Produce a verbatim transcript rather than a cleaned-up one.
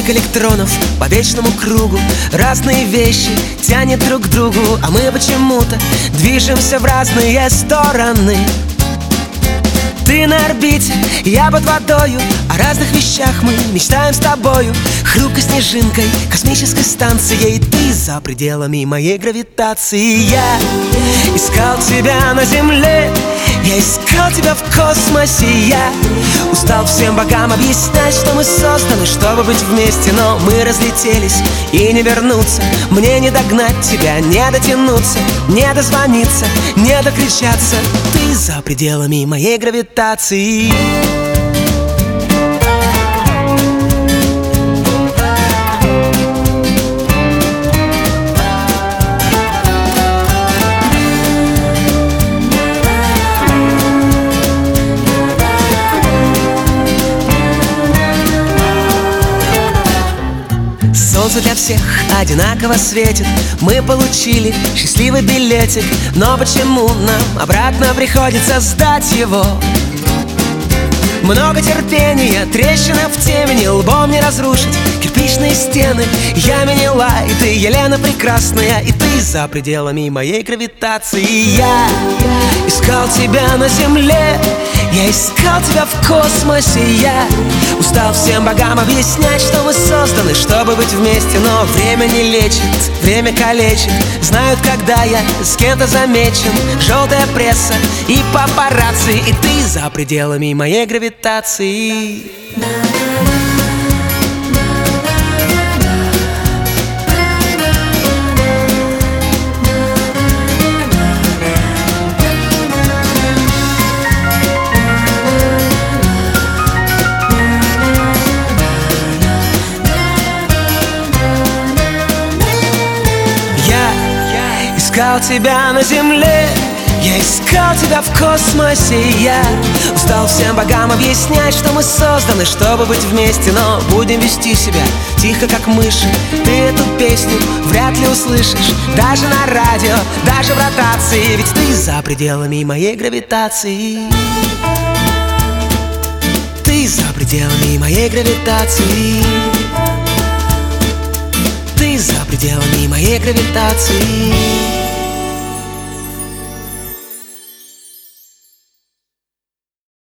Снег электронов по вечному кругу, разные вещи тянет друг к другу, а мы почему-то движемся в разные стороны. Ты на орбите, я под водою, о разных вещах мы мечтаем с тобою. Хрупкой снежинкой, космической станцией, ты за пределами моей гравитации. Я искал тебя на земле, я искал тебя в космосе. Я устал всем богам объяснять, что мы созданы, чтобы быть вместе, но мы разлетелись и не вернуться. Мне не догнать тебя, не дотянуться, не дозвониться, не докричаться. Ты за пределами моей гравитации. Солнце для всех одинаково светит, мы получили счастливый билетик, но почему нам обратно приходится сдать его? Много терпения, трещина в темени, лбом не разрушить кирпичные стены. Я Менела, и ты Елена Прекрасная, и ты за пределами моей гравитации. Я искал тебя на земле, я искал тебя в космосе. Я устал всем богам объяснять, что мы созданы, чтобы быть вместе, но время не лечит, время калечит. Знают, когда я с кем-то замечен, желтая пресса и папарацци, и ты за пределами моей гравитации. Искал тебя на земле, я искал тебя в космосе. Я устал всем богам объяснять, что мы созданы, чтобы быть вместе, но будем вести себя тихо, как мыши. Ты эту песню вряд ли услышишь даже на радио, даже в ротации, ведь ты за пределами моей гравитации. Ты за пределами моей гравитации. Ты за пределами моей гравитации.